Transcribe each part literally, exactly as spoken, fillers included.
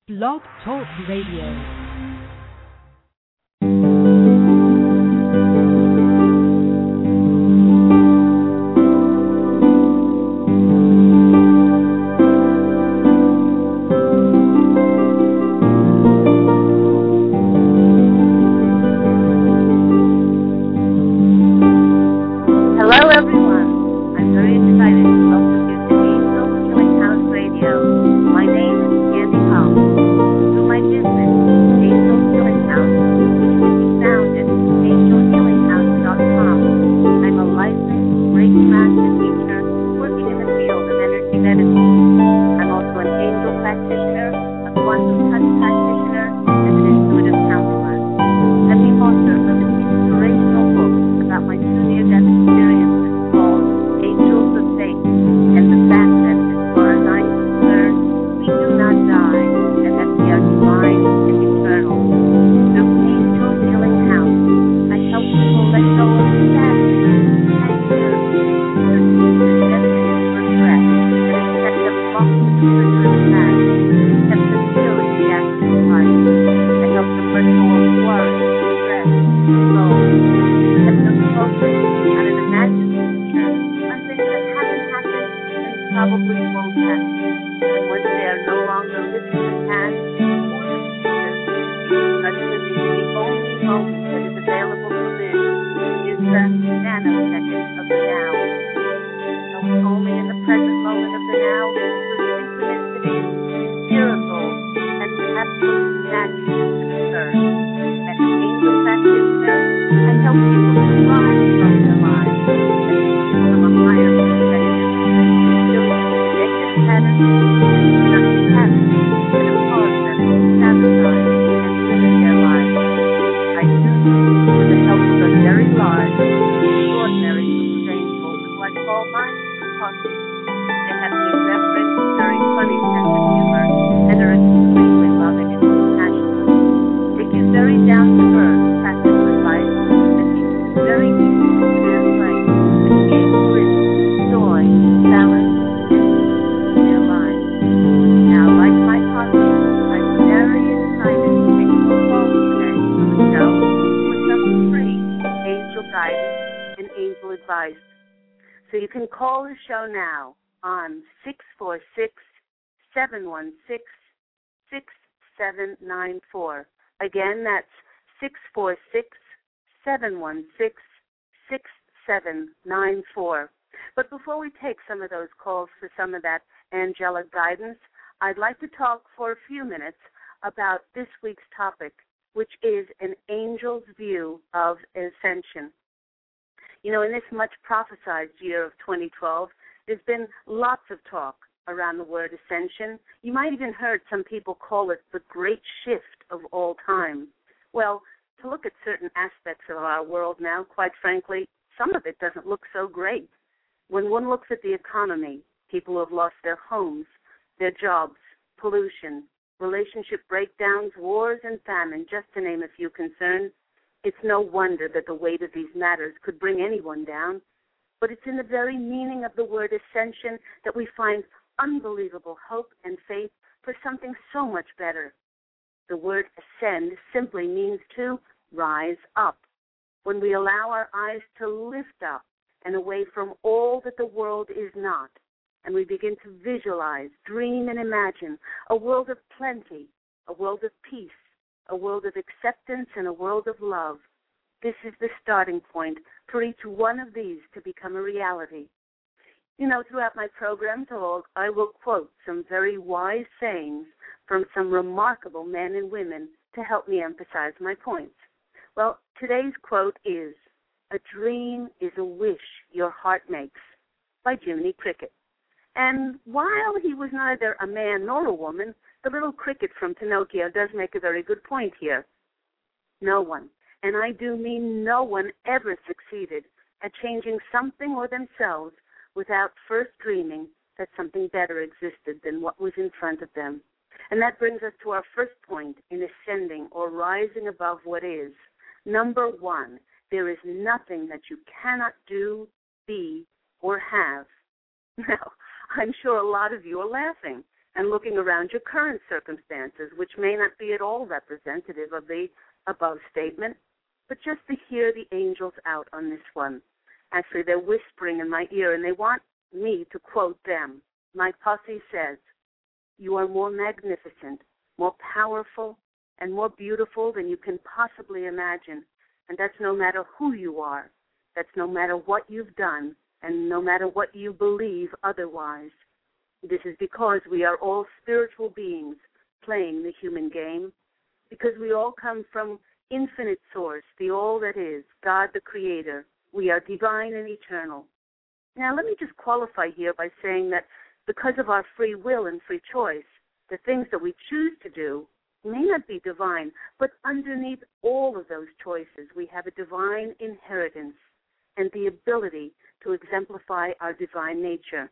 Blog Talk Radio. Show now on six four six, seven one six, six seven nine four. Again, that's six four six, seven one six, six seven nine four. But before we take some of those calls for some of that angelic guidance, I'd like to talk for a few minutes about this week's topic, which is an angel's view of ascension. You know, in this much prophesied year of twenty twelve, there's been lots of talk around the word ascension. You might even heard some people call it the great shift of all time. Well, to look at certain aspects of our world now, quite frankly, some of it doesn't look so great. When one looks at the economy, people who have lost their homes, their jobs, pollution, relationship breakdowns, wars, and famine, just to name a few concerns, it's no wonder that the weight of these matters could bring anyone down. But it's in the very meaning of the word ascension that we find unbelievable hope and faith for something so much better. The word ascend simply means to rise up. When we allow our eyes to lift up and away from all that the world is not, and we begin to visualize, dream, and imagine a world of plenty, a world of peace, a world of acceptance, and a world of love. This is the starting point for each one of these to become a reality. You know, throughout my programs, I will quote some very wise sayings from some remarkable men and women to help me emphasize my points. Well, today's quote is, "A dream is a wish your heart makes," by Jiminy Cricket. And while he was neither a man nor a woman, the little cricket from Pinocchio does make a very good point here. No one, and I do mean no one, ever succeeded at changing something or themselves without first dreaming that something better existed than what was in front of them. And that brings us to our first point in ascending or rising above what is. Number one, there is nothing that you cannot do, be, or have. Now, I'm sure a lot of you are laughing and looking around your current circumstances, which may not be at all representative of the above statement, but just to hear the angels out on this one. Actually, they're whispering in my ear, and they want me to quote them. My posse says, "You are more magnificent, more powerful, and more beautiful than you can possibly imagine, and that's no matter who you are. That's no matter what you've done, and no matter what you believe otherwise. This is because we are all spiritual beings playing the human game, because we all come from infinite source, the all that is, God the Creator. We are divine and eternal." Now, let me just qualify here by saying that because of our free will and free choice, the things that we choose to do may not be divine, but underneath all of those choices, we have a divine inheritance and the ability to exemplify our divine nature.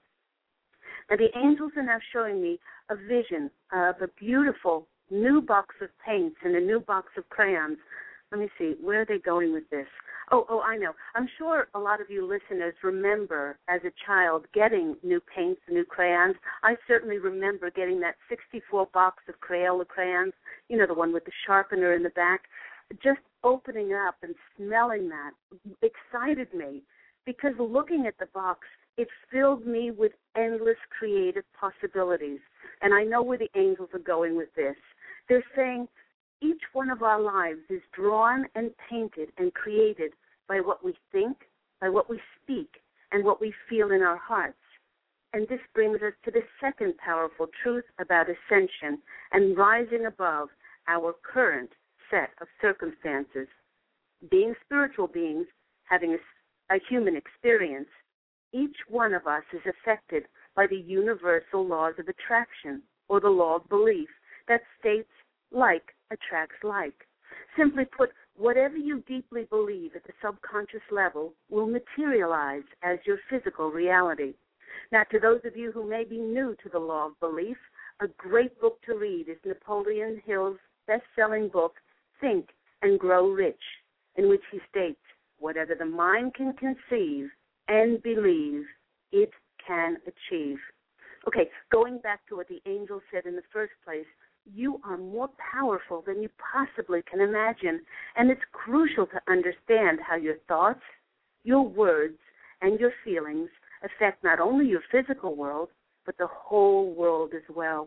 And the angels are now showing me a vision of a beautiful new box of paints and a new box of crayons. Let me see, where are they going with this? Oh, oh, I know. I'm sure a lot of you listeners remember as a child getting new paints, new crayons. I certainly remember getting that sixty-four box of Crayola crayons, you know, the one with the sharpener in the back. Just opening up and smelling that excited me, because looking at the box, it filled me with endless creative possibilities. And I know where the angels are going with this. They're saying each one of our lives is drawn and painted and created by what we think, by what we speak, and what we feel in our hearts. And this brings us to the second powerful truth about ascension and rising above our current set of circumstances. Being spiritual beings, having a, a human experience, each one of us is affected by the universal laws of attraction, or the law of belief, that states like attracts like. Simply put, whatever you deeply believe at the subconscious level will materialize as your physical reality. Now, to those of you who may be new to the law of belief, a great book to read is Napoleon Hill's best-selling book, Think and Grow Rich, in which he states, whatever the mind can conceive and believe, it can achieve. Okay, going back to what the angel said in the first place, you are more powerful than you possibly can imagine, and it's crucial to understand how your thoughts, your words, and your feelings affect not only your physical world, but the whole world as well.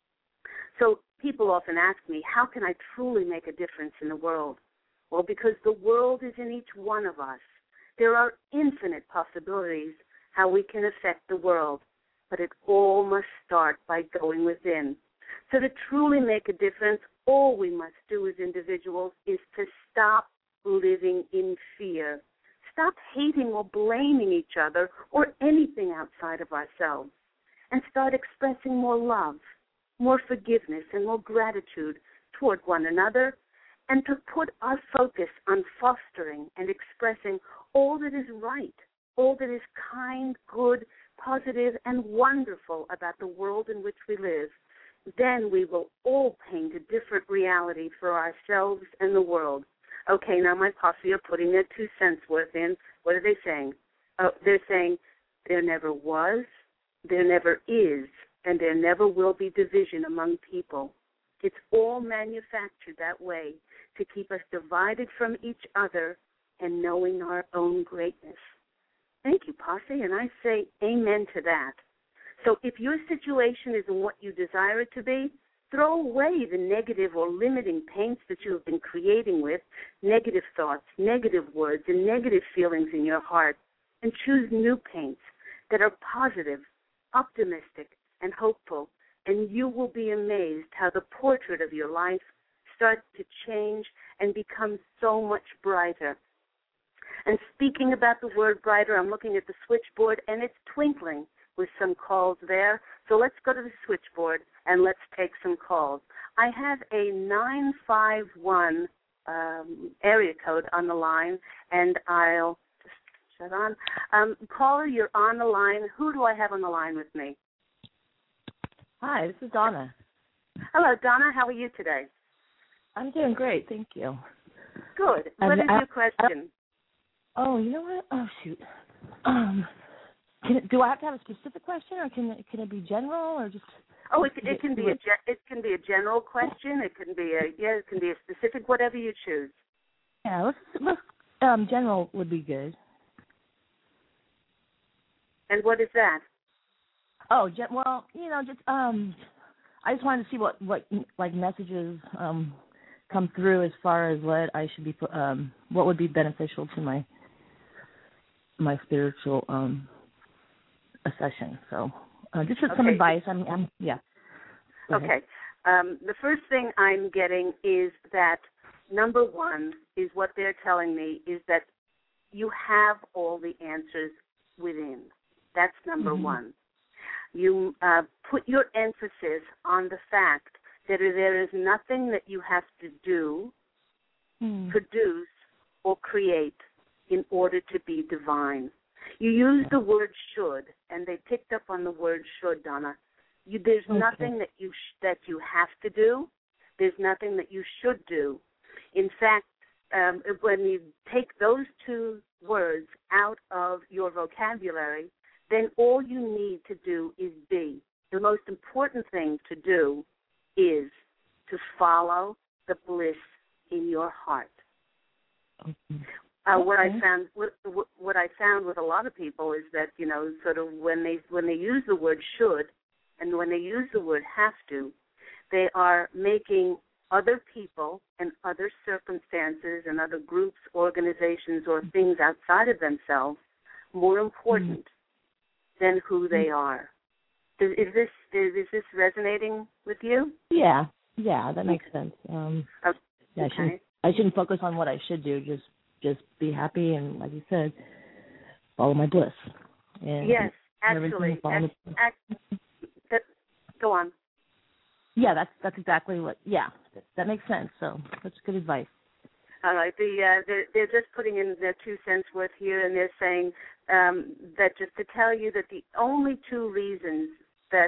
So people often ask me, how can I truly make a difference in the world? Well, because the world is in each one of us. There are infinite possibilities how we can affect the world, but it all must start by going within. So to truly make a difference, all we must do as individuals is to stop living in fear. Stop hating or blaming each other or anything outside of ourselves, and start expressing more love, more forgiveness, and more gratitude toward one another, and to put our focus on fostering and expressing all that is right, all that is kind, good, positive, and wonderful about the world in which we live. Then we will all paint a different reality for ourselves and the world. Okay, now my posse are putting their two cents worth in. What are they saying? Oh, they're saying there never was, there never is, and there never will be division among people. It's all manufactured that way to keep us divided from each other and knowing our own greatness. Thank you, posse, and I say amen to that. So if your situation isn't what you desire it to be, throw away the negative or limiting paints that you have been creating with negative thoughts, negative words, and negative feelings in your heart, and choose new paints that are positive, optimistic, and hopeful, and you will be amazed how the portrait of your life starts to change and become so much brighter. And speaking about the word brighter, I'm looking at the switchboard, and it's twinkling with some calls there. So let's go to the switchboard and let's take some calls. I have a nine five one um, area code on the line, and I'll just shut on. Um, caller, you're on the line. Who do I have on the line with me? Hi, this is Donna. Hello, Donna. How are you today? I'm doing great, thank you. Good. What um, is I, your question? I, oh, you know what? Oh, shoot. Um, can it, do I have to have a specific question, or can it, can it be general, or just Oh, it, it can be a ge- it can be a general question. It can be a yeah. It can be a specific. Whatever you choose. Yeah, let's, let's um, general would be good. And what is that? Oh, gen- well, you know, just um, I just wanted to see what what like messages um come through as far as what I should be pu- um what would be beneficial to my my spiritual um session. So uh, just some Okay. advice. I'm, I'm yeah. Go ahead. Okay. Um, the first thing I'm getting is that number one is what they're telling me is that you have all the answers within. That's number Mm-hmm. one. You uh, put your emphasis on the fact that there is nothing that you have to do, Mm. produce, or create in order to be divine. You use the word should, and they picked up on the word should, Donna. You, there's Okay. nothing that you sh- that you have to do. There's nothing that you should do. In fact, um, when you take those two words out of your vocabulary, then all you need to do is be. The most important thing to do is to follow the bliss in your heart. Okay. Uh, what I Okay. found, what, what I found with a lot of people is that, you know, sort of when they when they use the word should, and when they use the word have to, they are making other people and other circumstances and other groups, organizations, or things outside of themselves more important mm. than who they are. Is, is this is, is this resonating with you? Yeah, yeah, that makes sense. Um, okay. yeah, I shouldn't, I shouldn't focus on what I should do. Just just be happy and, like you said, follow my bliss. And yes, actually. Act, act, that, go on. Yeah, that's that's exactly what. Yeah, that, that makes sense. So that's good advice. All right. The uh, they're, they're just putting in their two cents worth here, and they're saying um, that just to tell you that the only two reasons that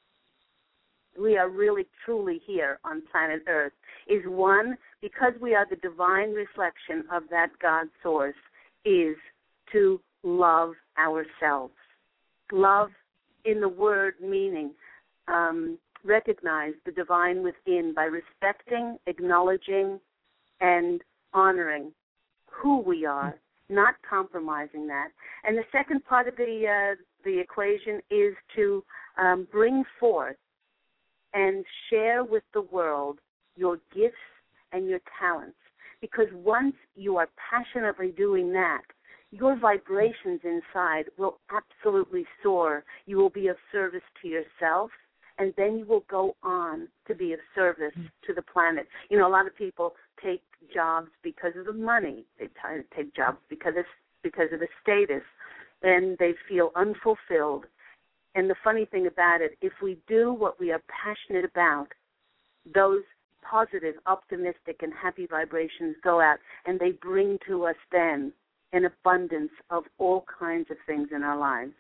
we are really truly here on planet Earth is one, because we are the divine reflection of that God source, is to love ourselves. Love in the word meaning, um, recognize the divine within by respecting, acknowledging, and honoring who we are, not compromising that. And the second part of the uh, the equation is to um, bring forth and share with the world your gifts and your talents. Because once you are passionately doing that, your vibrations inside will absolutely soar. You will be of service to yourself, and then you will go on to be of service to the planet. You know, a lot of people take jobs because of the money. They take jobs because of, because of the status, and they feel unfulfilled. And the funny thing about it, if we do what we are passionate about, those positive, optimistic, and happy vibrations go out, and they bring to us then an abundance of all kinds of things in our lives.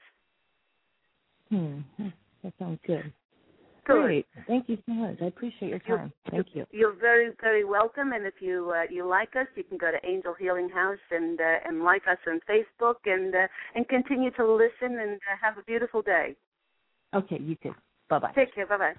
Hmm. That sounds good. Good. Great. Thank you so much. I appreciate your time. You're, Thank you. You're very, very welcome. And if you uh, you like us, you can go to Angel Healing House and uh, and like us on Facebook and uh, and continue to listen and uh, have a beautiful day. Okay, you too. Bye-bye. Take care. Bye-bye.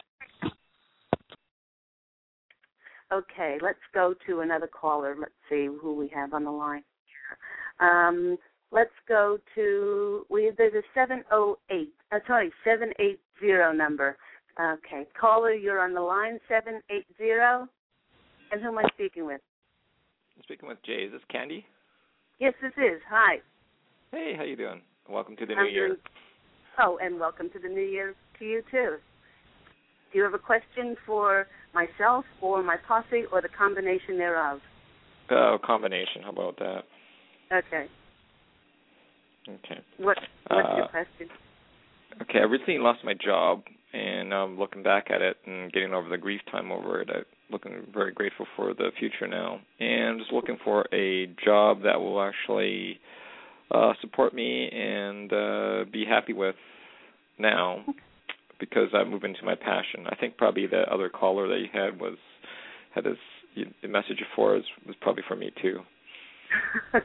Okay, let's go to another caller. Let's see who we have on the line. Um, let's go to, we, there's a seven oh eight, uh, sorry, seven eight zero number. Okay, caller, you're on the line, seven eight zero. And who am I speaking with? I'm speaking with Jay. Is this Candy? Yes, this is. Hi. Hey, how you doing? Welcome to the I'm new year. doing, oh, and welcome to the new year to you, too. Do you have a question for myself or my posse or the combination thereof? Oh, uh, combination. How about that? Okay. Okay. What, what's uh, your question? Okay, I recently lost my job, and I'm um, looking back at it and getting over the grief time over it. I'm looking very grateful for the future now, and I'm just looking for a job that will actually uh, support me and uh, be happy with now, because I move into my passion. I think probably the other caller that you had was had this the message for us was probably for me too.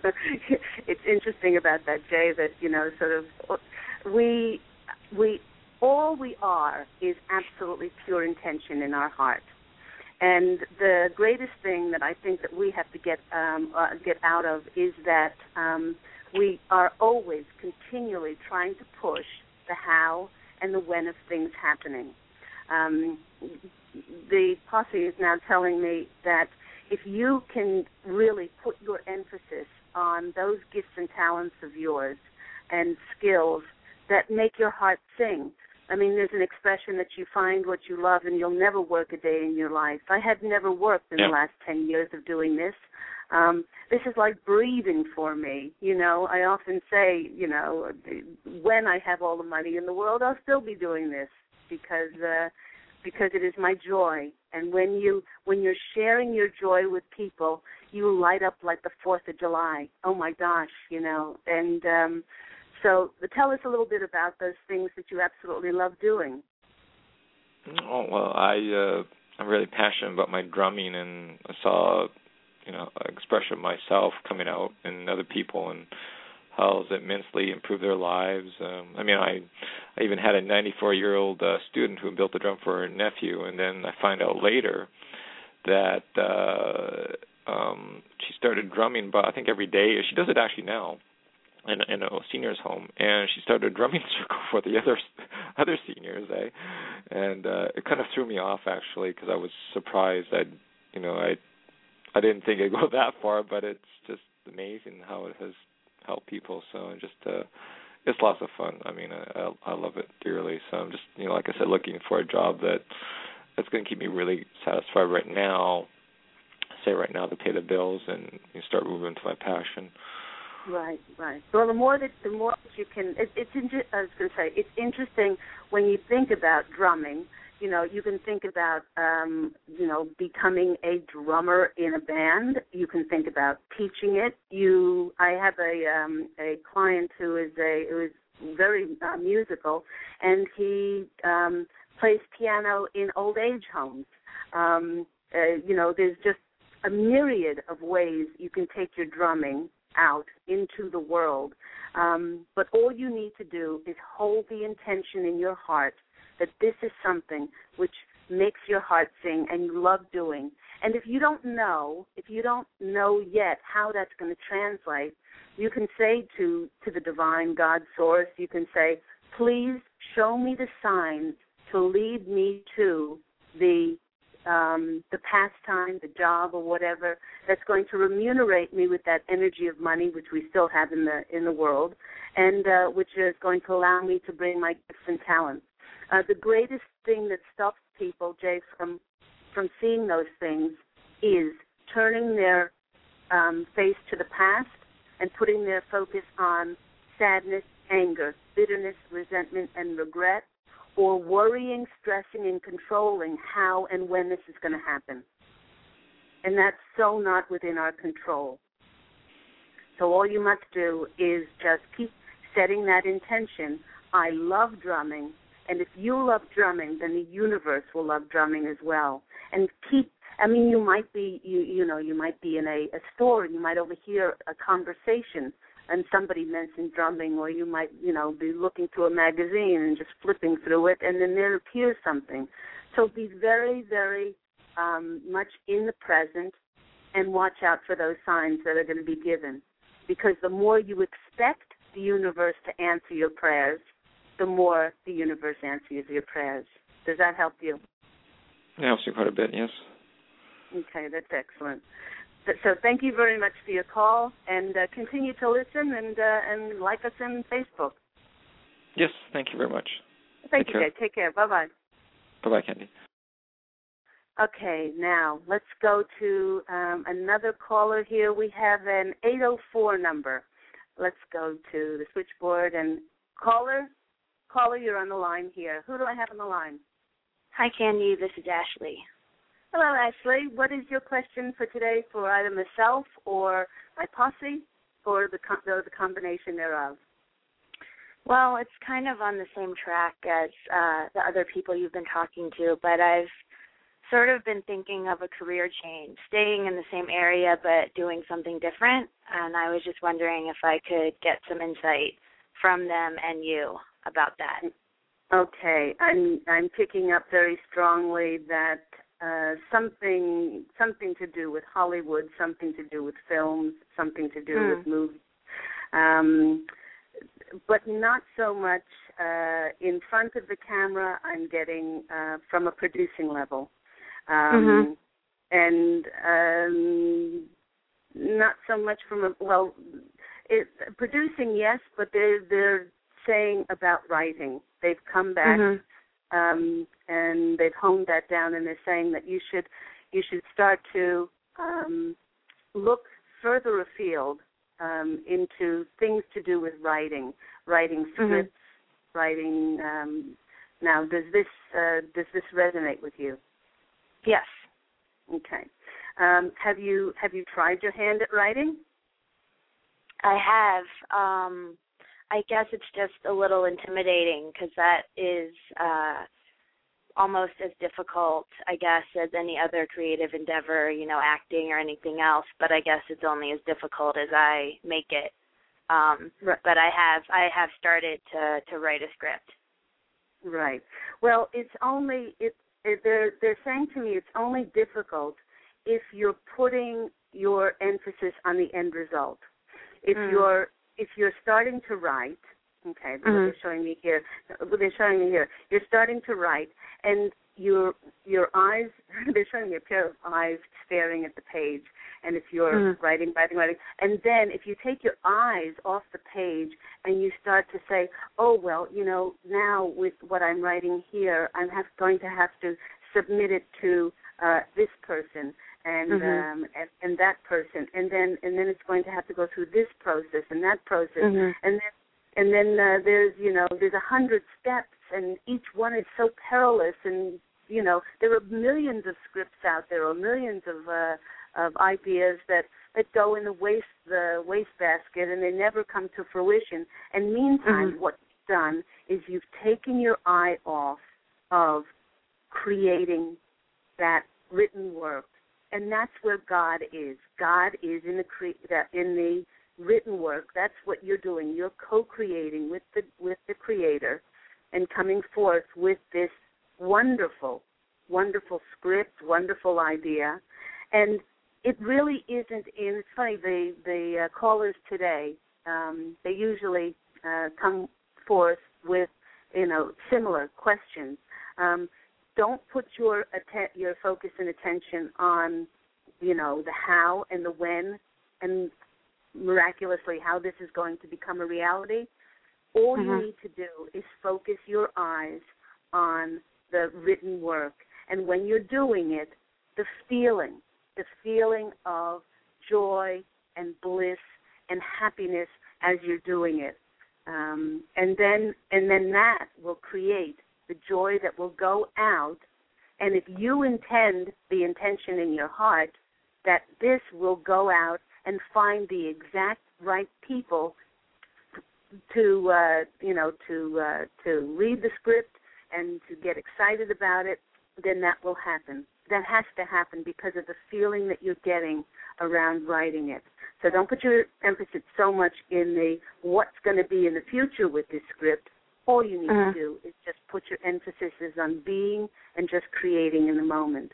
It's interesting about that, Jay, that, you know, sort of we we all we are is absolutely pure intention in our heart. And the greatest thing that I think that we have to get um, uh, get out of is that um, we are always continually trying to push the how and the when of things happening. Um, the posse is now telling me that if you can really put your emphasis on those gifts and talents of yours and skills that make your heart sing. I mean, there's an expression that you find what you love and you'll never work a day in your life. I have never worked in yeah. the last ten years of doing this. Um, this is like breathing for me. You know, I often say, you know, when I have all the money in the world, I'll still be doing this because uh, because it is my joy. And when you when you're sharing your joy with people, you light up like the Fourth of July. Oh my gosh, you know, and. Um, So tell us a little bit about those things that you absolutely love doing. Oh, well, I, uh, I'm really passionate about my drumming, and I saw, you know, an expression of myself coming out in other people and how it immensely improved their lives. Um, I mean, I, I even had a ninety-four-year-old uh, student who built a drum for her nephew, and then I find out later that uh, um, she started drumming, but I think every day. She does it actually now. In, in a senior's home, and she started a drumming circle for the other other seniors, eh? And uh, it kind of threw me off actually because I was surprised. I, you know, I I didn't think it'd go that far, but it's just amazing how it has helped people. So just uh, it's lots of fun. I mean, I, I love it dearly. So I'm just, you know, like I said, looking for a job that that's going to keep me really satisfied right now. Say right now to pay the bills and you start moving to my passion. Right, right. Well, the more that the more that you can, it, it's. Inter- I was going to say, it's interesting when you think about drumming. You know, you can think about, um, you know, becoming a drummer in a band. You can think about teaching it. You, I have a um, a client who is a who is very uh, musical, and he um, plays piano in old age homes. Um, uh, you know, there's just a myriad of ways you can take your drumming out into the world. Um, but all you need to do is hold the intention in your heart that this is something which makes your heart sing and you love doing. And if you don't know, if you don't know yet how that's going to translate, you can say to, to the divine God source, you can say, please show me the signs to lead me to the Um, the pastime, the job, or whatever that's going to remunerate me with that energy of money, which we still have in the in the world, and uh, which is going to allow me to bring my gifts and talents. Uh, the greatest thing that stops people, Jay, from from seeing those things is turning their um, face to the past and putting their focus on sadness, anger, bitterness, resentment, and regret, or worrying, stressing, and controlling how and when this is going to happen. And that's so not within our control. So all you must do is just keep setting that intention. I love drumming, and if you love drumming, then the universe will love drumming as well. And keep, I mean, you might be, you, you know, you might be in a, a store, and you might overhear a conversation and somebody mentioned drumming, or you might, you know, be looking through a magazine and just flipping through it, and then there appears something. So be very, very um, much in the present and watch out for those signs that are going to be given. Because the more you expect the universe to answer your prayers, the more the universe answers your prayers. Does that help you? It helps you quite a bit, yes. Okay, that's excellent. So thank you very much for your call, and uh, continue to listen and uh, and like us on Facebook. Yes, thank you very much. Thank Take you, care. Jay. Take care. Bye-bye. Bye-bye, Candy. Okay, now let's go to um, another caller here. We have an eight oh four number. Let's go to the switchboard. And caller, caller, you're on the line here. Who do I have on the line? Hi, Candy. This is Ashley. Hello, Ashley. What is your question for today for either myself or my posse, or the, or the combination thereof? Well, it's kind of on the same track as uh, the other people you've been talking to, but I've sort of been thinking of a career change, staying in the same area but doing something different, and I was just wondering if I could get some insight from them and you about that. Okay, I'm I'm picking up very strongly that uh, something something to do with Hollywood, something to do with films, something to do mm. with movies, um, but not so much uh, in front of the camera. I'm getting uh, from a producing level, um, mm-hmm. and um, not so much from a well, it, producing yes, but they're they're saying about writing. They've come back mm-hmm. um, and they've honed that down, and they're saying that you should you should start to um, look further afield um, into things to do with writing, writing scripts, mm-hmm. writing. Um, now, does this uh, does this resonate with you? Yes. Okay. Um, have you have you tried your hand at writing? I have. Um, I guess it's just a little intimidating because that is uh, almost as difficult, I guess, as any other creative endeavor, you know, acting or anything else. But I guess it's only as difficult as I make it. Um, right. But I have I have started to, to write a script. Right. Well, it's only it, it. They're they're saying to me it's only difficult if you're putting your emphasis on the end result. If mm. you're if you're starting to write, okay, mm-hmm. what they're showing me here, what they're showing me here, you're starting to write, and your your eyes, they're showing me a pair of eyes staring at the page, and if you're mm. writing, writing, writing, and then if you take your eyes off the page and you start to say, oh, well, you know, now with what I'm writing here, I'm have, going to have to submit it to uh, this person, and, mm-hmm. um, and and that person, and then and then it's going to have to go through this process and that process, mm-hmm. and then and then uh, there's you know there's a hundred steps, and each one is so perilous, and you know there are millions of scripts out there, or millions of uh, of ideas that, that go in the waste the wastebasket, and they never come to fruition. And meantime, mm-hmm. what you've done is you've taken your eye off of creating that written work. And that's where God is. God is in the cre- that in the written work. That's what you're doing. You're co-creating with the with the Creator, and coming forth with this wonderful, wonderful script, wonderful idea. And it really isn't in. It's funny. The the uh, callers today, um, they usually uh, come forth with you know similar questions. Um, Don't put your atten- your focus and attention on, you know, the how and the when, and miraculously how this is going to become a reality. All mm-hmm. you need to do is focus your eyes on the written work, and when you're doing it, the feeling, the feeling of joy and bliss and happiness as you're doing it, um, and then and then that will create the joy that will go out. And if you intend the intention in your heart that this will go out and find the exact right people to, uh, you know, to uh, to read the script and to get excited about it, then that will happen. That has to happen because of the feeling that you're getting around writing it. So don't put your emphasis so much in the what's going to be in the future with this script. All you need uh-huh. to do is just put your emphasis on being and just creating in the moment.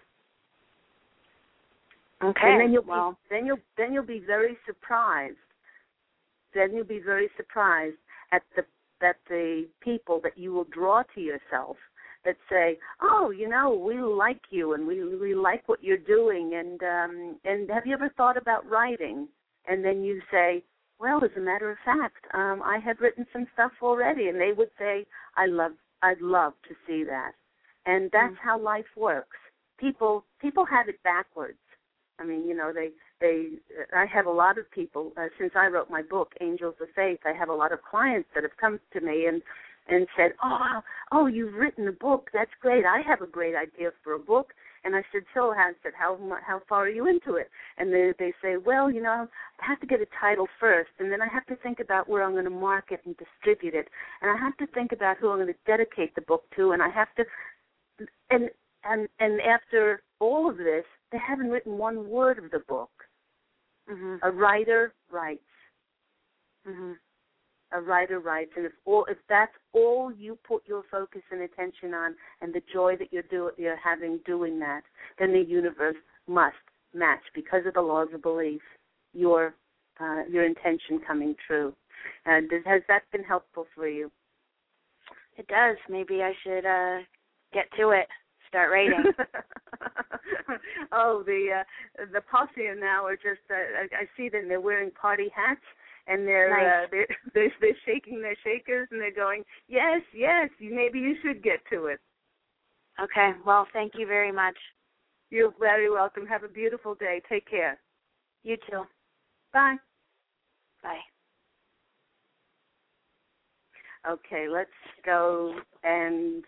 Okay. And then you'll well. be, then you'll then you'll be very surprised. Then you'll be very surprised at the at the people that you will draw to yourself that say, "Oh, you know, we like you and we we like what you're doing, and um, and have you ever thought about writing?" And then you say, well, as a matter of fact, um, I had written some stuff already, and they would say, I love, I'd love to see that. And that's mm-hmm. how life works. People people have it backwards. I mean, you know, they, they. I have a lot of people, uh, since I wrote my book, Angels of Faith, I have a lot of clients that have come to me and, and said, oh, oh, you've written a book. That's great. I have a great idea for a book. And I said, so I said, how how far are you into it? And they they say, well, you know, I have to get a title first, and then I have to think about where I'm going to market and distribute it, and I have to think about who I'm going to dedicate the book to, and I have to, and and and after all of this, they haven't written one word of the book. Mm-hmm. A writer writes. Mm-hmm. a writer writes, and if all if that's all you put your focus and attention on, and the joy that you're do you're having doing that, then the universe must match, because of the laws of belief, your uh, your intention coming true. And does, has that been helpful for you? It does. Maybe I should uh, get to it. Start writing. Oh, the uh, the posse now are just. Uh, I, I see them. They're wearing party hats, and they're, nice. uh, they're they're they're shaking their shakers, and they're going, yes, yes. Maybe you should get to it. Okay. Well, thank you very much. You're very welcome. Have a beautiful day. Take care. You too. Bye. Bye. Okay, let's go and.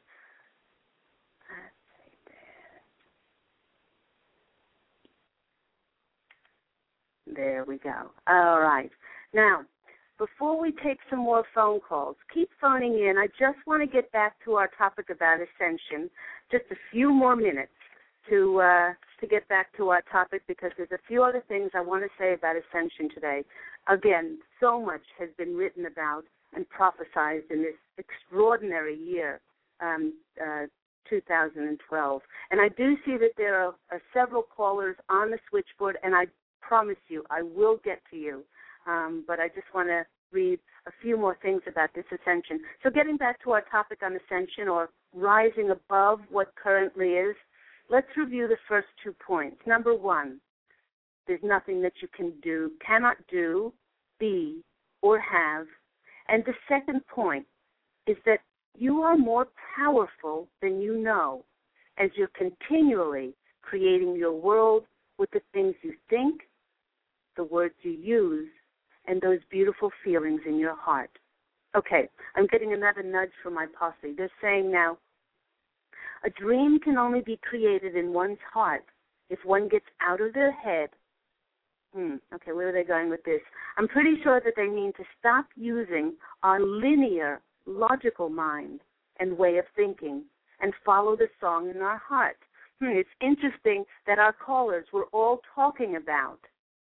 There we go. All right. Now, before we take some more phone calls, keep phoning in. I just want to get back to our topic about ascension. Just a few more minutes to uh, to get back to our topic, because there's a few other things I want to say about ascension today. Again, so much has been written about and prophesized in this extraordinary year, um, uh, two thousand twelve. And I do see that there are, are several callers on the switchboard, and I promise you I will get to you. Um, but I just want to read a few more things about this ascension. So getting back to our topic on ascension, or rising above what currently is, let's review the first two points. Number one, there's nothing that you can do, cannot do, be, or have. And the second point is that you are more powerful than you know, as you're continually creating your world with the things you think, the words you use, and those beautiful feelings in your heart. Okay, I'm getting another nudge from my posse. They're saying now, a dream can only be created in one's heart if one gets out of their head. Hmm, okay, where are they going with this? I'm pretty sure that they mean to stop using our linear, logical mind and way of thinking and follow the song in our heart. Hmm, it's interesting that our callers were all talking about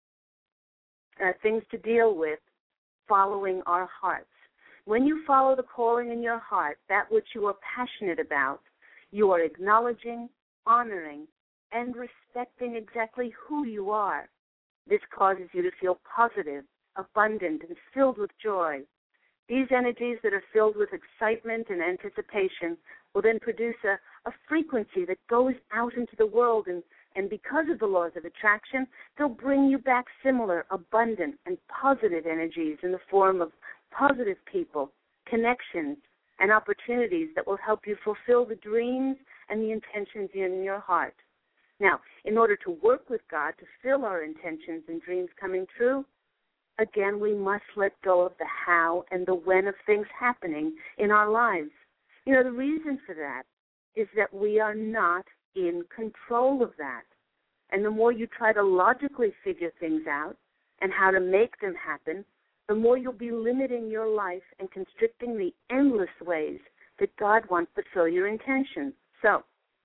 uh, things to deal with following our hearts. When you follow the calling in your heart, that which you are passionate about, you are acknowledging, honoring, and respecting exactly who you are. This causes you to feel positive, abundant, and filled with joy. These energies that are filled with excitement and anticipation will then produce a, a frequency that goes out into the world, and, and because of the laws of attraction, they'll bring you back similar, abundant, and positive energies in the form of positive people, connections, and opportunities that will help you fulfill the dreams and the intentions in your heart. Now, in order to work with God to fill our intentions and dreams coming true, again, we must let go of the how and the when of things happening in our lives. You know, the reason for that is that we are not in control of that. And the more you try to logically figure things out and how to make them happen, the more you'll be limiting your life and constricting the endless ways that God wants to fill your intentions. So,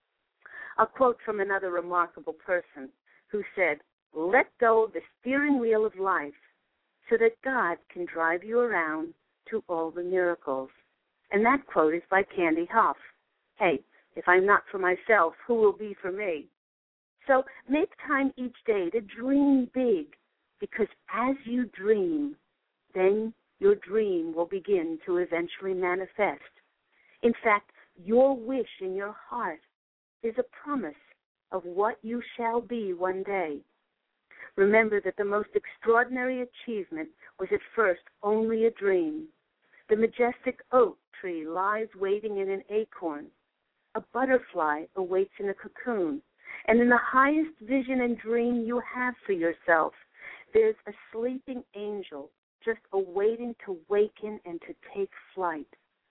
a quote from another remarkable person who said, "Let go of the steering wheel of life so that God can drive you around to all the miracles." And that quote is by Candy Hough. Hey, if I'm not for myself, who will be for me? So make time each day to dream big, because as you dream, then your dream will begin to eventually manifest. In fact, your wish in your heart is a promise of what you shall be one day. Remember that the most extraordinary achievement was at first only a dream. The majestic oak tree lies waiting in an acorn. A butterfly awaits in a cocoon. And in the highest vision and dream you have for yourself, there's a sleeping angel just awaiting to waken and to take flight.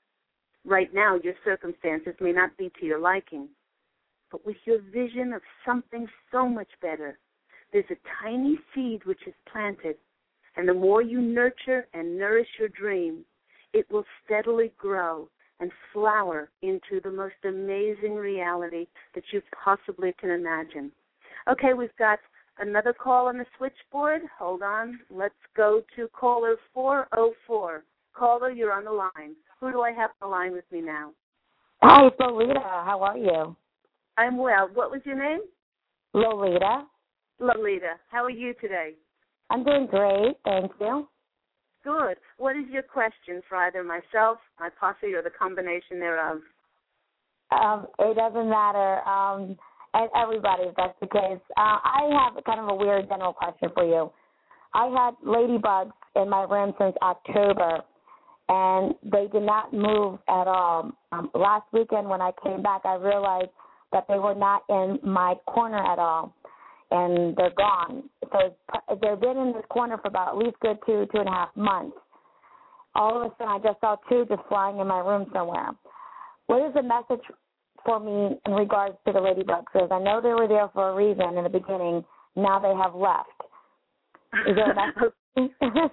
Right now, your circumstances may not be to your liking, but with your vision of something so much better, there's a tiny seed which is planted, and the more you nurture and nourish your dream, it will steadily grow and flower into the most amazing reality that you possibly can imagine. Okay, we've got another call on the switchboard. Hold on. Let's go to caller four oh four. Caller, you're on the line. Who do I have on the line with me now? Hi, it's Lolita. How are you? I'm well. What was your name? Lolita. Lolita. How are you today? I'm doing great, thank you. Good. What is your question for either myself, my posse, or the combination thereof? Um, it doesn't matter. Um, and everybody, if that's the case. Uh, I have kind of a weird general question for you. I had ladybugs in my room since October, and they did not move at all. Um, last weekend when I came back, I realized that they were not in my corner at all, and they're gone. So they've been in this corner for about at least good two, two and a half months. All of a sudden, I just saw two just flying in my room somewhere. What is the message for me in regards to the ladybugs? Because I know they were there for a reason in the beginning. Now they have left. Is there a message?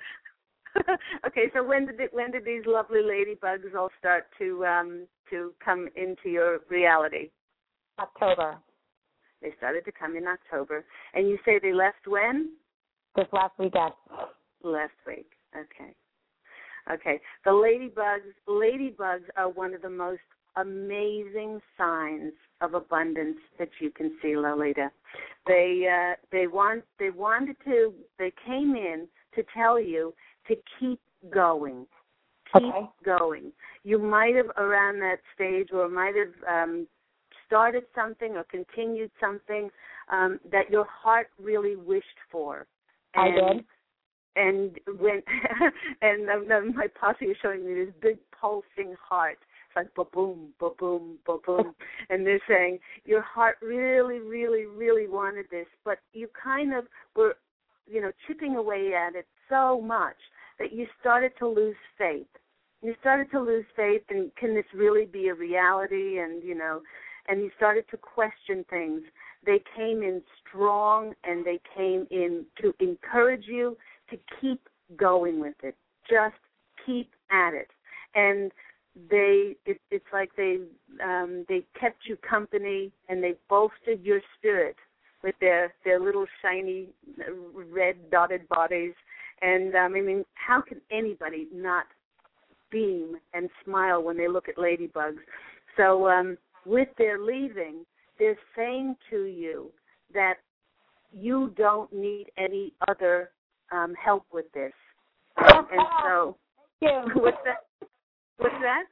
Okay, so when did it, when did these lovely ladybugs all start to um, to come into your reality? October. They started to come in October. And you say they left when? This last weekend. Last week. Okay. Okay. The ladybugs, ladybugs are one of the most amazing signs of abundance that you can see, Lolita. They uh, they want they wanted to they came in to tell you to keep going. Keep okay. going. You might have around that stage or might have um, started something or continued something um, that your heart really wished for. And, I did. And when and um, my posse is showing me this big pulsing heart. It's like ba-boom, ba-boom, ba-boom. And they're saying, your heart really, really, really wanted this, but you kind of were, you know, chipping away at it so much that you started to lose faith. You started to lose faith, and can this really be a reality? And, you know, and you started to question things. They came in strong, and they came in to encourage you to keep going with it. Just keep at it. And they, it, it's like they, um, they kept you company, and they bolstered your spirit with their, their little shiny red dotted bodies. And, um, I mean, how can anybody not beam and smile when they look at ladybugs? So um, with their leaving, they're saying to you that you don't need any other um, help with this. And so, Thank you. what's that? What's that?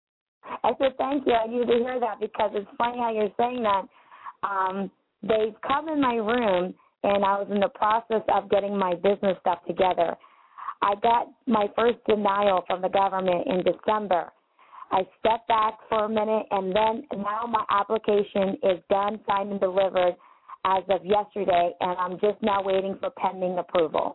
I said thank you. I needed to hear that because it's funny how you're saying that. Um, they've come in my room, and I was in the process of getting my business stuff together. I got my first denial from the government in December. I stepped back for a minute, and then now my application is done, signed, and delivered as of yesterday, and I'm just now waiting for pending approval.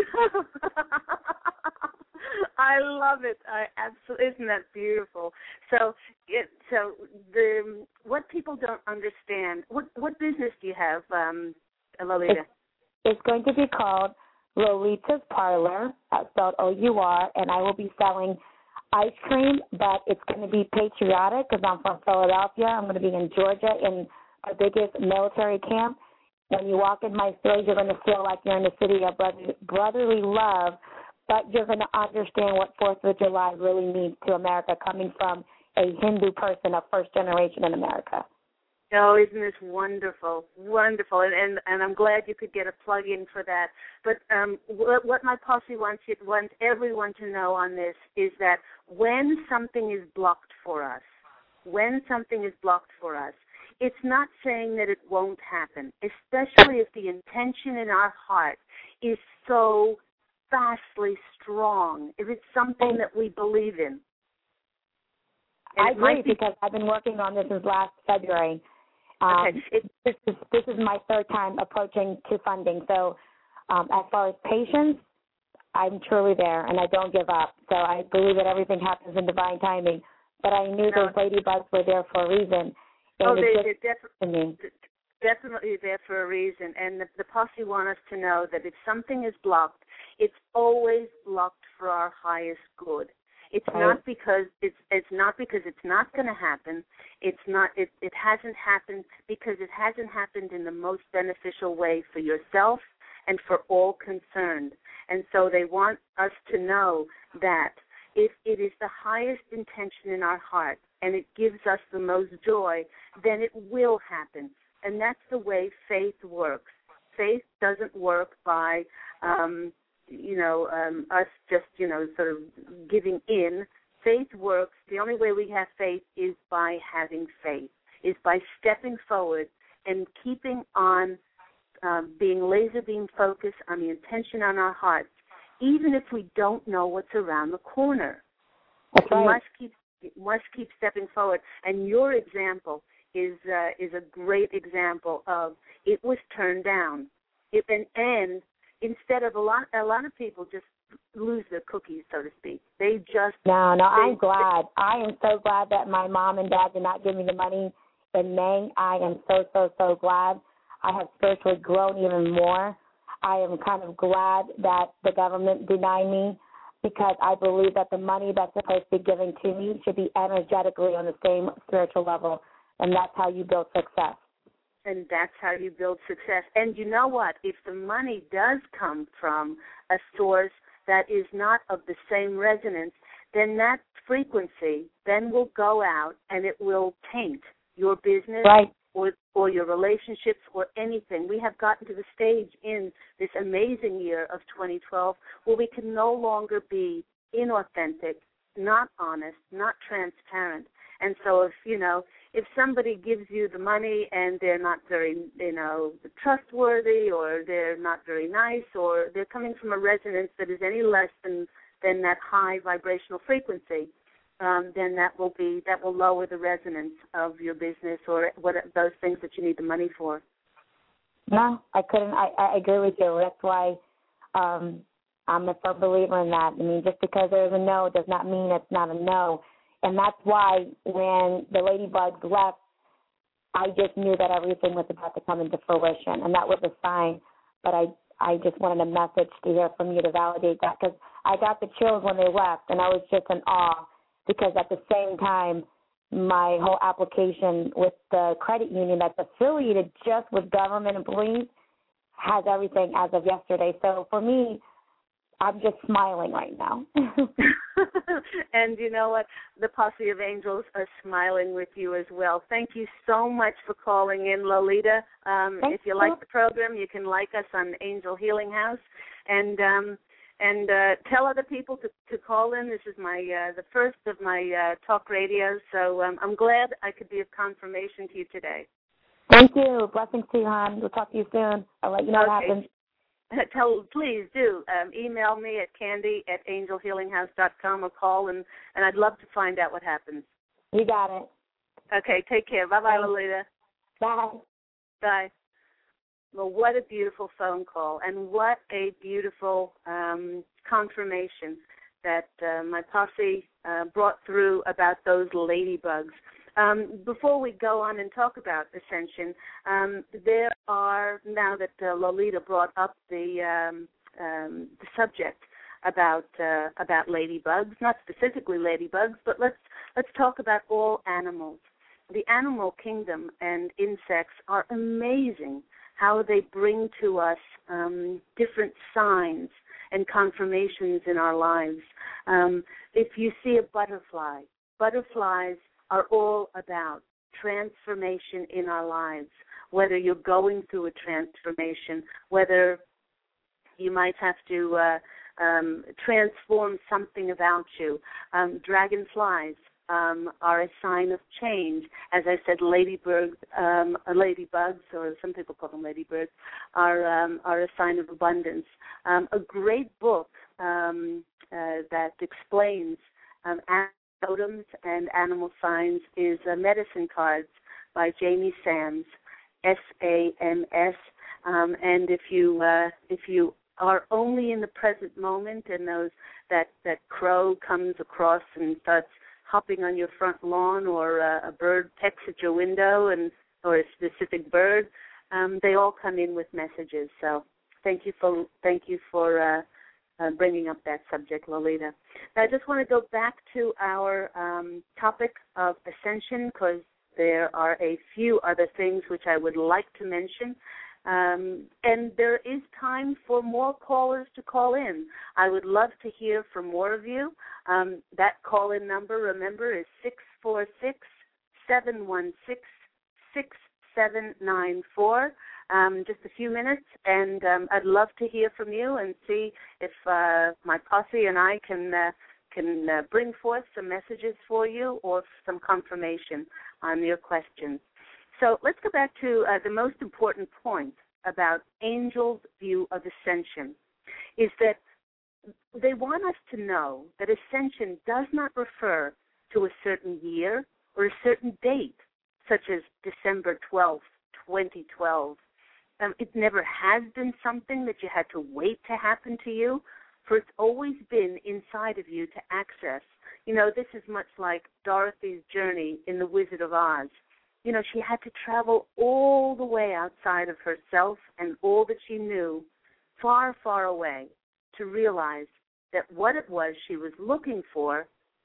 I love it. I absolutely, isn't that beautiful? So, it, so the what people don't understand. What what business do you have, um, Lolita? It's, it's going to be called Lolita's Parlor, spelled O U R, and I will be selling ice cream, but it's going to be patriotic because I'm from Philadelphia. I'm going to be in Georgia in our biggest military camp. When you walk in my stores, you're going to feel like you're in the city of brother, brotherly love, but you're going to understand what fourth of July really means to America, coming from a Hindu person of first generation in America. Oh, isn't this wonderful? Wonderful. And, and and I'm glad you could get a plug-in for that. But um, what, what my posse wants, you, wants everyone to know on this is that when something is blocked for us, when something is blocked for us, it's not saying that it won't happen, especially if the intention in our heart is so vastly strong, if it's something that we believe in. And I agree be- because I've been working on this since last February. Um, okay. It, this is this is my third time approaching to funding. So um, as far as patience, I'm truly there, and I don't give up. So I believe that everything happens in divine timing. But I knew no. those ladybugs were there for a reason. And oh, they, just, they're definitely, definitely there for a reason. And the, the posse want us to know that if something is blocked, it's always blocked for our highest good. It's right. not because it's it's not because it's not going to happen. It's not it, it hasn't happened because it hasn't happened in the most beneficial way for yourself and for all concerned. And so they want us to know that if it is the highest intention in our heart and it gives us the most joy, then it will happen. And that's the way faith works. Faith doesn't work by, um, you know, um, us just, you know, sort of giving in. Faith works. The only way we have faith is by having faith, is by stepping forward and keeping on um, being laser beam focused on the intention on our hearts, even if we don't know what's around the corner. That's right. We must keep must keep stepping forward. And your example is uh, is a great example of it was turned down. It, and, and instead of a lot a lot of people just lose their cookies, so to speak. They just no, no. They, I'm glad. I am so glad that my mom and dad did not give me the money in May. I am so so so glad. I have spiritually grown even more. I am kind of glad that the government denied me, because I believe that the money that's supposed to be given to me should be energetically on the same spiritual level, and that's how you build success. And that's how you build success. And you know what? If the money does come from a source that is not of the same resonance, then that frequency then will go out and it will taint your business, right, or, or your relationships or anything. We have gotten to the stage in this amazing year of twenty twelve where we can no longer be inauthentic, not honest, not transparent. And so if, you know, if somebody gives you the money and they're not very, you know, trustworthy, or they're not very nice, or they're coming from a resonance that is any less than, than that high vibrational frequency, um, then that will be that will lower the resonance of your business or what those things that you need the money for. No, I couldn't. I, I agree with you. That's why um, I'm a firm believer in that. I mean, just because there's a no does not mean it's not a no. And that's why when the Ladybugs left, I just knew that everything was about to come into fruition, and that was a sign. But I, I just wanted a message to hear from you to validate that, because I got the chills when they left, and I was just in awe, because at the same time, my whole application with the credit union that's affiliated just with government employees has everything as of yesterday. So for me, I'm just smiling right now. And you know what? The posse of angels are smiling with you as well. Thank you so much for calling in, Lolita. Um, if you like the program, you can like us on Angel Healing House. And um, and uh, tell other people to, to call in. This is my uh, the first of my uh, talk radios, so um, I'm glad I could be of confirmation to you today. Thank you. Blessings to you, hon. We'll talk to you soon. I'll let you know okay. what happens. Tell, please do um, email me at candy at angel healing house dot com or call, and, and I'd love to find out what happens. You got it. Okay, take care. Bye-bye, Lolita. Bye. Bye. Well, what a beautiful phone call, and what a beautiful um, confirmation that uh, my posse uh, brought through about those ladybugs. Um, before we go on and talk about Ascension, um, there are, now that uh, Lolita brought up the, um, um, the subject about uh, about ladybugs, not specifically ladybugs, but let's let's talk about all animals. The animal kingdom and insects are amazing, how they bring to us um, different signs and confirmations in our lives. Um, if you see a butterfly, butterflies are all about transformation in our lives, whether you're going through a transformation, whether you might have to uh, um, transform something about you. Um, dragonflies um, are a sign of change. As I said, ladybirds, um, ladybugs, or some people call them ladybirds, are, um, are a sign of abundance. Um, a great book um, uh, that explains um, totems and animal signs is uh, Medicine Cards by Jamie Sams, S A M S. Um, and if you uh, if you are only in the present moment, and those that, that crow comes across and starts hopping on your front lawn, or uh, a bird pecks at your window, and or a specific bird, um, they all come in with messages. So thank you for thank you for. Uh, Uh, bringing up that subject, Lolita. Now, I just want to go back to our um, topic of ascension, because there are a few other things which I would like to mention. Um, and there is time for more callers to call in. I would love to hear from more of you. Um, that call-in number, remember, is six four six, seven one six, six seven nine four. Um, just a few minutes, and um, I'd love to hear from you and see if uh, my posse and I can uh, can uh, bring forth some messages for you or some confirmation on your questions. So let's go back to uh, the most important point about angels' view of ascension, is that they want us to know that ascension does not refer to a certain year or a certain date, such as December twelfth, twenty twelve. Um, it never has been something that you had to wait to happen to you, for it's always been inside of you to access. You know, this is much like Dorothy's journey in The Wizard of Oz. You know, she had to travel all the way outside of herself and all that she knew, far, far away, to realize that what it was she was looking for,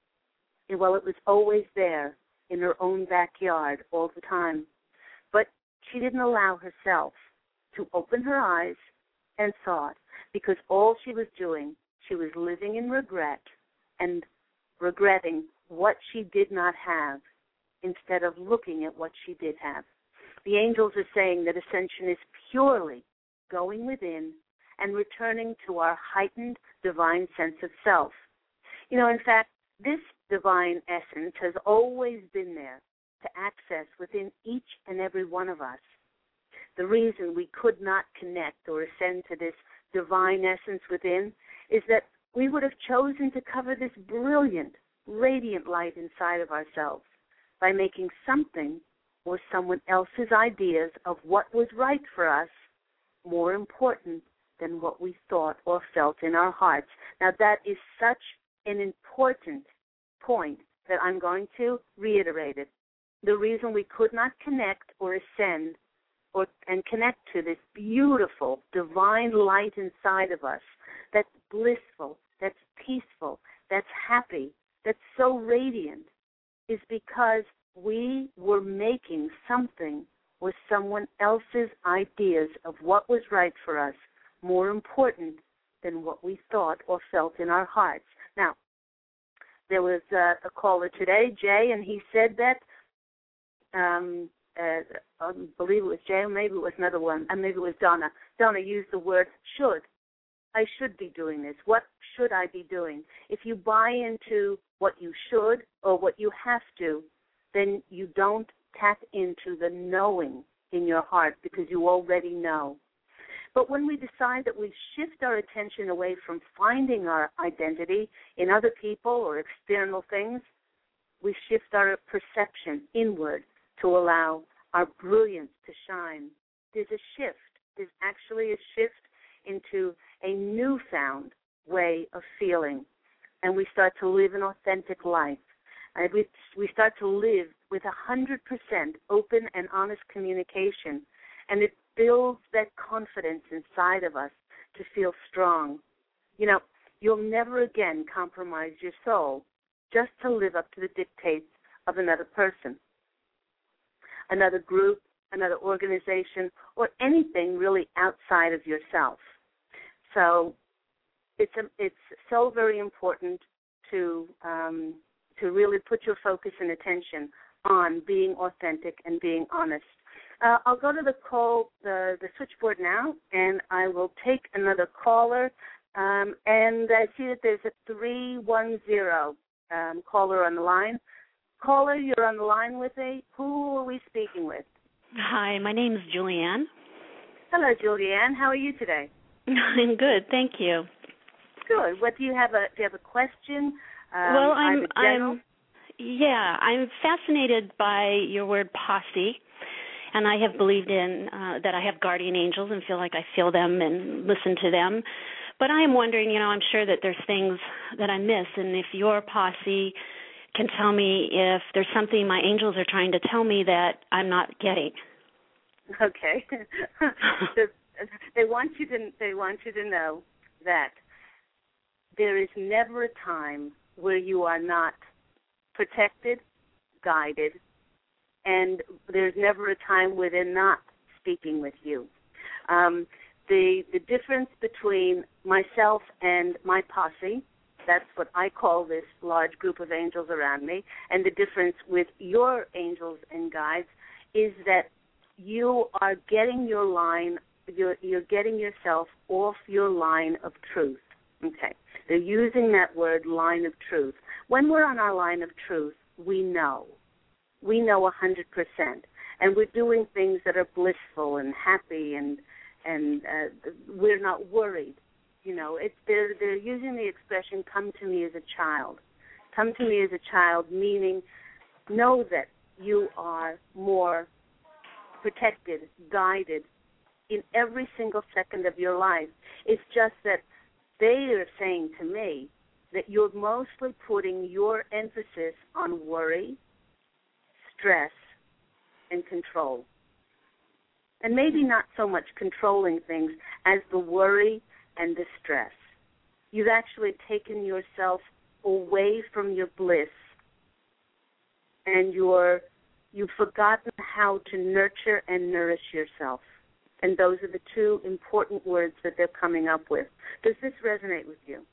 well, it was always there in her own backyard all the time. But she didn't allow herself to open her eyes and thought, because all she was doing, she was living in regret and regretting what she did not have instead of looking at what she did have. The angels are saying that ascension is purely going within and returning to our heightened divine sense of self. You know, in fact, this divine essence has always been there to access within each and every one of us. The reason we could not connect or ascend to this divine essence within is that we would have chosen to cover this brilliant, radiant light inside of ourselves by making something or someone else's ideas of what was right for us more important than what we thought or felt in our hearts. Now, that is such an important point that I'm going to reiterate it. The reason we could not connect or ascend or and connect to this beautiful, divine light inside of us that's blissful, that's peaceful, that's happy, that's so radiant, is because we were making something with someone else's ideas of what was right for us more important than what we thought or felt in our hearts. Now, there was uh, a caller today, Jay, and he said that um, Uh, I believe it was Jay, or maybe it was another one, and maybe it was Donna. Donna used the word should. I should be doing this. What should I be doing? If you buy into what you should or what you have to, then you don't tap into the knowing in your heart because you already know. But when we decide that we shift our attention away from finding our identity in other people or external things, we shift our perception inward to allow our brilliance to shine. There's a shift. There's actually a shift into a newfound way of feeling. And we start to live an authentic life. And we, we start to live with one hundred percent open and honest communication. And it builds that confidence inside of us to feel strong. You know, you'll never again compromise your soul just to live up to the dictates of another person, another group, another organization, or anything really outside of yourself. So it's a, it's so very important to um, to really put your focus and attention on being authentic and being honest. Uh, I'll go to the call the, the switchboard now, and I will take another caller. Um, and I see that there's a three one zero um, caller on the line. Caller, you're on the line with me. Who are we speaking with? Hi, my name is Julianne. Hello, Julianne. How are you today? I'm good, thank you. Good. What do you have a do you have a question? Um, well, I'm I'm yeah, I'm fascinated by your word posse, and I have believed in uh, that I have guardian angels and feel like I feel them and listen to them. But I am wondering, you know, I'm sure that there's things that I miss, and if your posse can tell me if there's something my angels are trying to tell me that I'm not getting. Okay. they want you to they want you to know that there is never a time where you are not protected, guided, and there's never a time where they're not speaking with you. Um, the the difference between myself and my posse, that's what I call this large group of angels around me, and the difference with your angels and guides is that you are getting your line, you're, you're getting yourself off your line of truth. Okay. They're using that word, line of truth. When we're on our line of truth, we know. We know one hundred percent. And we're doing things that are blissful and happy, and and uh, we're not worried. You know, it's they're, they're using the expression, come to me as a child. Come to me as a child, meaning know that you are more protected, guided in every single second of your life. It's just that they are saying to me that you're mostly putting your emphasis on worry, stress, and control. And maybe not so much controlling things as the worry and the stress. You've actually taken yourself away from your bliss, and you're, you've forgotten how to nurture and nourish yourself. And those are the two important words that they're coming up with. Does this resonate with you?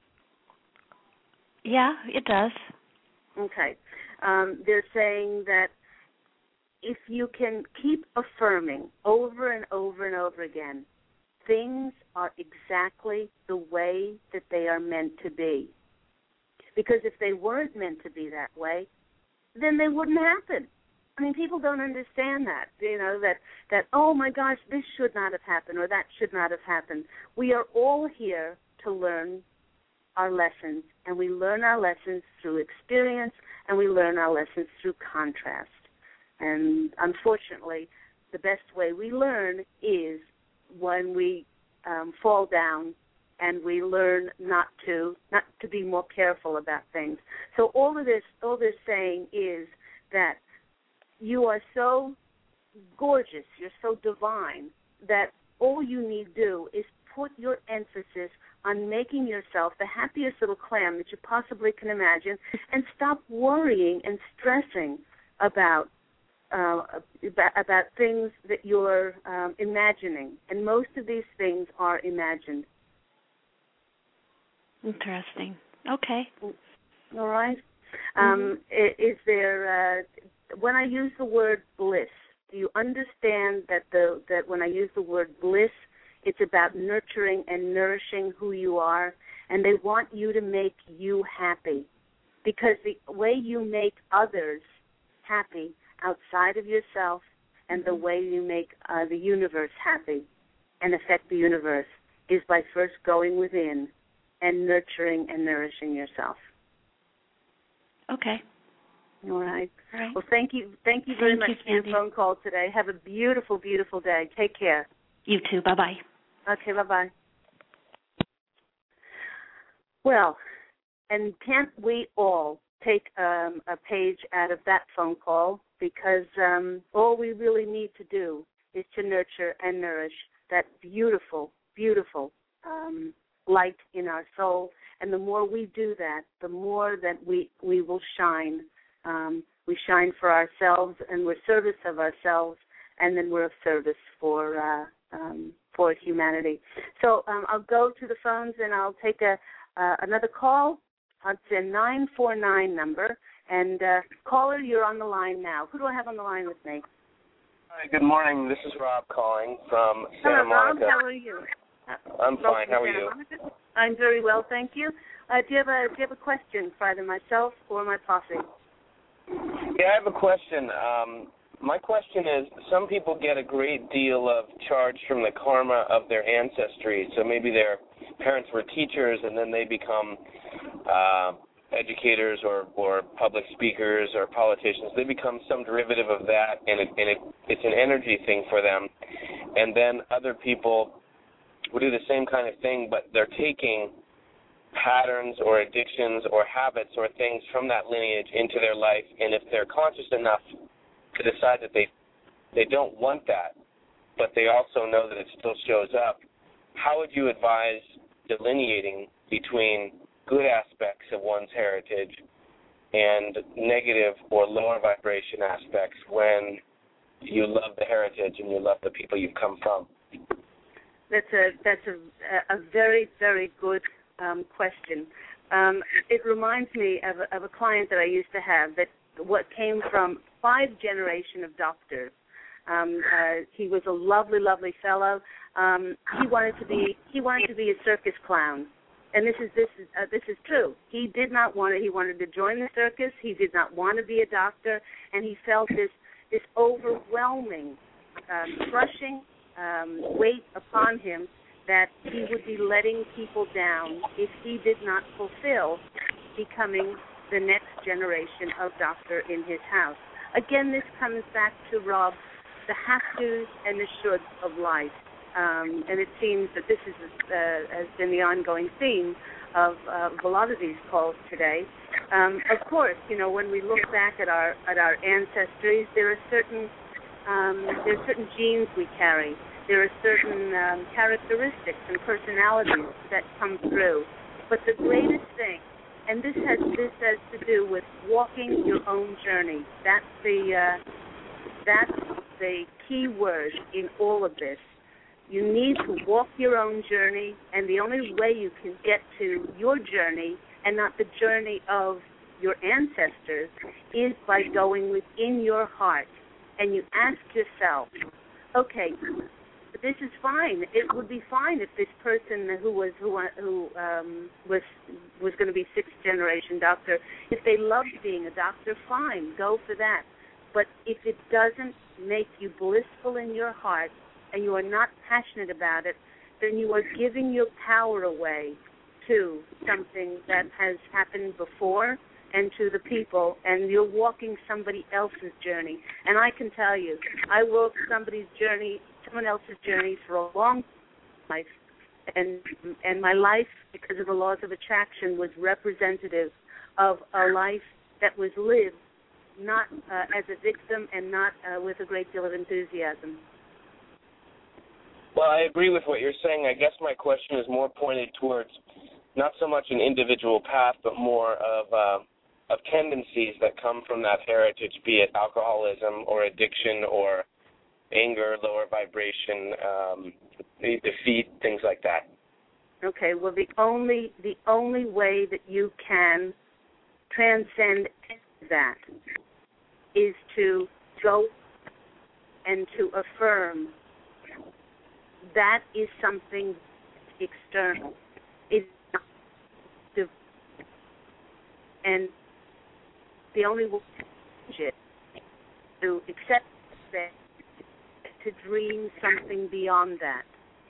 Yeah, it does. Okay. Um, they're saying that if you can keep affirming over and over and over again, things are exactly the way that they are meant to be. Because if they weren't meant to be that way, then they wouldn't happen. I mean, people don't understand that, you know, that, that, oh, my gosh, this should not have happened or that should not have happened. We are all here to learn our lessons, and we learn our lessons through experience, and we learn our lessons through contrast. And unfortunately, the best way we learn is when we um, fall down and we learn not to not to be more careful about things. So all of this, all this saying is that you are so gorgeous, you're so divine, that all you need to do is put your emphasis on making yourself the happiest little clam that you possibly can imagine, and stop worrying and stressing about uh, about, about things that you're um, imagining. And most of these things are imagined. Interesting. Okay. All right. Mm-hmm. Um, is there, uh, when I use the word bliss, do you understand that the that when I use the word bliss, it's about nurturing and nourishing who you are, and they want you to make you happy, because the way you make others happy outside of yourself, and the way you make uh, the universe happy and affect the universe, is by first going within and nurturing and nourishing yourself. Okay. All right. All right. Well, thank you. Thank you very Thank much you, for your Candy. phone call today. Have a beautiful, beautiful day. Take care. You too. Bye-bye. Okay, bye-bye. Well, and can't we all take um, a page out of that phone call, because um, all we really need to do is to nurture and nourish that beautiful, beautiful um, light in our soul. And the more we do that, the more that we, we will shine. Um, we shine for ourselves, and we're service of ourselves, and then we're of service for uh, um, for humanity. So um, I'll go to the phones, and I'll take a uh, another call. It's a nine four nine number. And uh, caller, you're on the line now. Who do I have on the line with me? Hi, good morning. This is Rob calling from Santa Hello, Rob. Monica. How are you? I'm Rob fine. from How are Santa you? Monica. I'm very well, thank you. Uh, do you have a do you have a question for either myself or my posse? Yeah, I have a question. Um, my question is, some people get a great deal of charge from the karma of their ancestry. So maybe their parents were teachers, and then they become uh, educators or, or public speakers or politicians. They become some derivative of that, and, it, and it, it's an energy thing for them. And then other people will do the same kind of thing, but they're taking patterns or addictions or habits or things from that lineage into their life, and if they're conscious enough to decide that they they don't want that, but they also know that it still shows up, how would you advise delineating between good aspects of one's heritage and negative or lower vibration aspects when you love the heritage and you love the people you've come from? that's a that's a, a very, very good um, question. Um, it reminds me of a, of a client that I used to have that what came from five generation of doctors. Um, uh, he was a lovely, lovely fellow. Um, he wanted to be he wanted to be a circus clown, and this is this is uh, this is true. He did not want to. He wanted to join the circus. He did not want to be a doctor, and he felt this this overwhelming, um, crushing um, weight upon him that he would be letting people down if he did not fulfill becoming the next generation of doctor in his house. Again, this comes back to, Rob, the have-tos and the shoulds of life. Um, and it seems that this is, uh, has been the ongoing theme of, uh, of a lot of these calls today. Um, of course, you know, when we look back at our at our ancestries, there are certain um, there are certain genes we carry. There are certain um, characteristics and personalities that come through. But the greatest thing, and this has this has to do with walking your own journey. That's the uh, that's the key word in all of this. You need to walk your own journey, and the only way you can get to your journey and not the journey of your ancestors is by going within your heart. And you ask yourself, okay, this is fine. It would be fine if this person who was who who um, was was going to be sixth generation doctor, if they loved being a doctor, fine, go for that. But if it doesn't make you blissful in your heart and you are not passionate about it, then you are giving your power away to something that has happened before and to the people, and you're walking somebody else's journey. And I can tell you, I walked somebody's journey, someone else's journey for a long life, and and my life, because of the laws of attraction, was representative of a life that was lived not uh, as a victim and not uh, with a great deal of enthusiasm. Well, I agree with what you're saying. I guess my question is more pointed towards not so much an individual path, but more of uh, of tendencies that come from that heritage, be it alcoholism or addiction or anger, lower vibration, um, defeat, things like that. Okay. Well, the only the only way that you can transcend that is to go and to affirm that is something external. It's not to, and the only way to change it, to accept that, to dream something beyond that,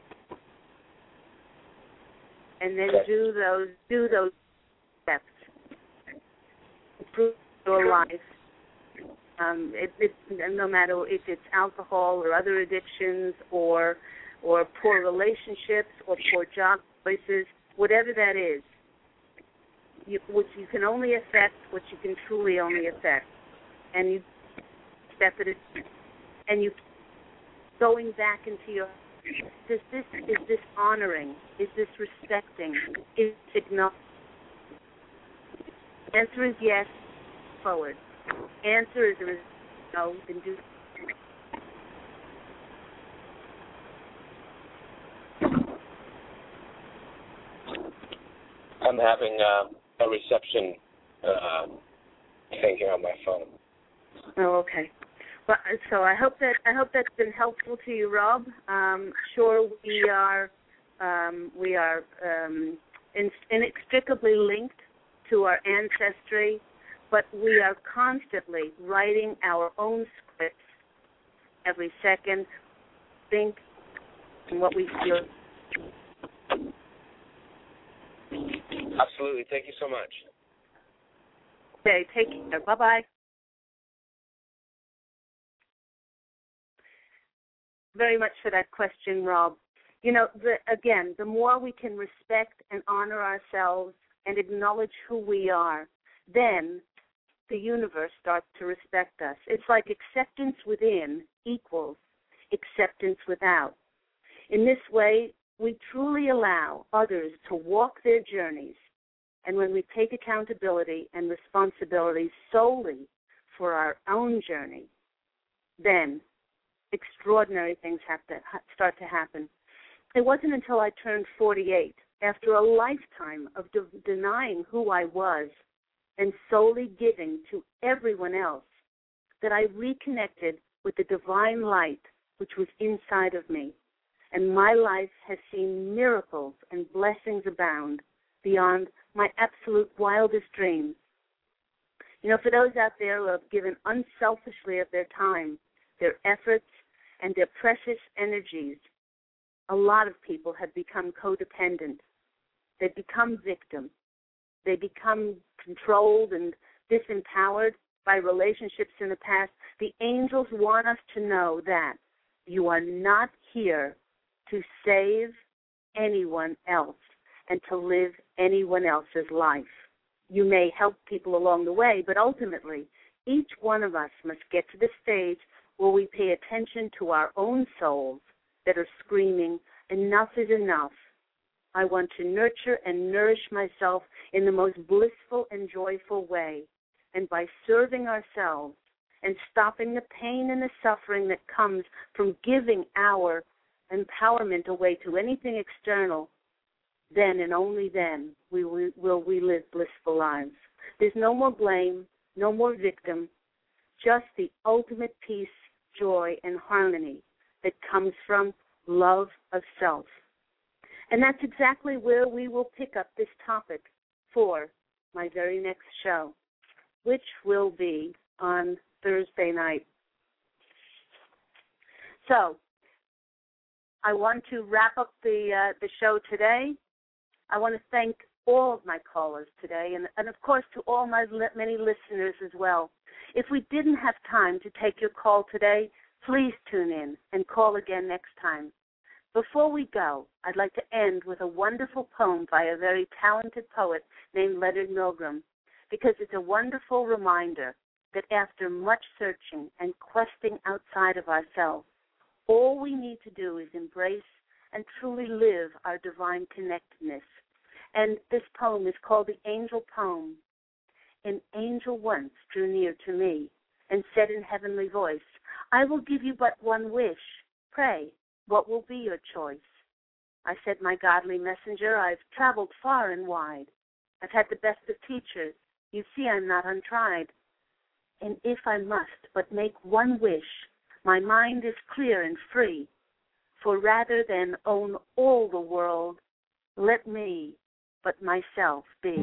and then do those do those steps, improve your life. Um, it, it, no matter if it's alcohol or other addictions or or poor relationships or poor job choices, whatever that is, you, which you can only affect, what you can truly only affect, and you step it, and you going back into your. Does this is this honoring? Is this respecting? Is it acknowledging? Answer is yes. Forward. Answer is no. Then do. I'm having uh, a reception uh, thing here on my phone. Oh, okay. Well, so I hope that I hope that's been helpful to you, Rob. Um, sure, we are um, we are um, in, inextricably linked to our ancestry, but we are constantly writing our own scripts every second. Think and what we feel. Absolutely. Thank you so much. Okay, take care. Bye-bye. Very much for that question, Rob. You know, the, again, the more we can respect and honor ourselves and acknowledge who we are, then the universe starts to respect us. It's like acceptance within equals acceptance without. In this way, we truly allow others to walk their journeys, and when we take accountability and responsibility solely for our own journey, then extraordinary things have to ha- start to happen. it wasn't until I turned forty-eight, after a lifetime of de- denying who I was and solely giving to everyone else, that I reconnected with the divine light which was inside of me. And my life has seen miracles and blessings abound beyond my absolute wildest dreams. You know, for those out there who have given unselfishly of their time, their efforts, and their precious energies, a lot of people have become codependent. They become victims. They become controlled and disempowered by relationships in the past. The angels want us to know that you are not here to save anyone else and to live anyone else's life. You may help people along the way, but ultimately, each one of us must get to the stage where we pay attention to our own souls that are screaming, enough is enough. I want to nurture and nourish myself in the most blissful and joyful way. And by serving ourselves and stopping the pain and the suffering that comes from giving our empowerment away to anything external, then and only then we will, will we live blissful lives. There's no more blame, no more victim, just the ultimate peace, joy, and harmony that comes from love of self. And that's exactly where we will pick up this topic for my very next show, which will be on Thursday night. So I want to wrap up the uh, the show today. I want to thank all of my callers today, and, and of course to all my li- many listeners as well. If we didn't have time to take your call today, please tune in and call again next time. Before we go, I'd like to end with a wonderful poem by a very talented poet named Leonard Milgram, because it's a wonderful reminder that after much searching and questing outside of ourselves, all we need to do is embrace and truly live our divine connectedness. And this poem is called The Angel Poem. An angel once drew near to me and said in heavenly voice, I will give you but one wish. Pray, what will be your choice? I said, my godly messenger, I've traveled far and wide. I've had the best of teachers. You see I'm not untried. And if I must but make one wish, my mind is clear and free. For rather than own all the world, let me but myself be.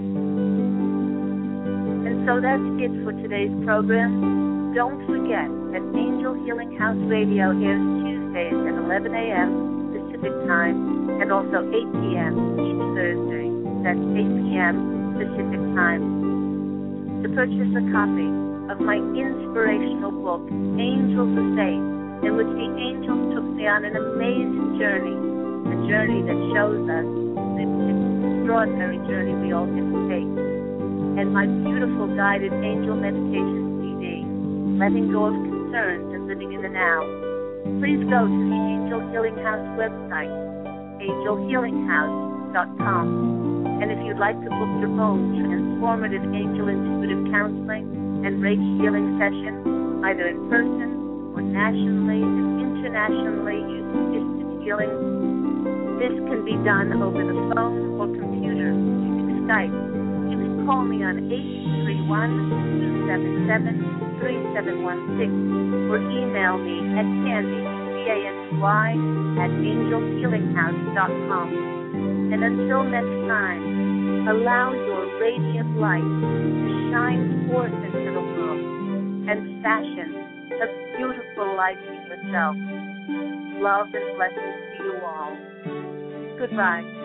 And so that's it for today's program. Don't forget that Angel Healing House Radio airs Tuesdays at eleven a.m. Pacific Time and also eight p.m. each Thursday. That's eight p.m. Pacific Time. To purchase a copy of my inspirational book, Angels of Faith, in which the angels took me on an amazing journey, a journey that shows us the extraordinary journey we all get to take, and my beautiful guided angel meditation C D, Letting Go of Concerns and Living in the Now. Please go to the Angel Healing House website, angel healing house dot com. And if you'd like to book your own transformative angel intuitive counseling and Reiki healing session, either in person or nationally and internationally using distance healing, this can be done over the phone or computer using Skype. You can call me on eight three one, two seven seven, three seven one six or email me at Candy, C A N D Y, at angel healing house dot com. And until next time, allow your radiant light to shine forth into the world and fashion a beautiful life for yourself. Love and blessings to you all. Goodbye.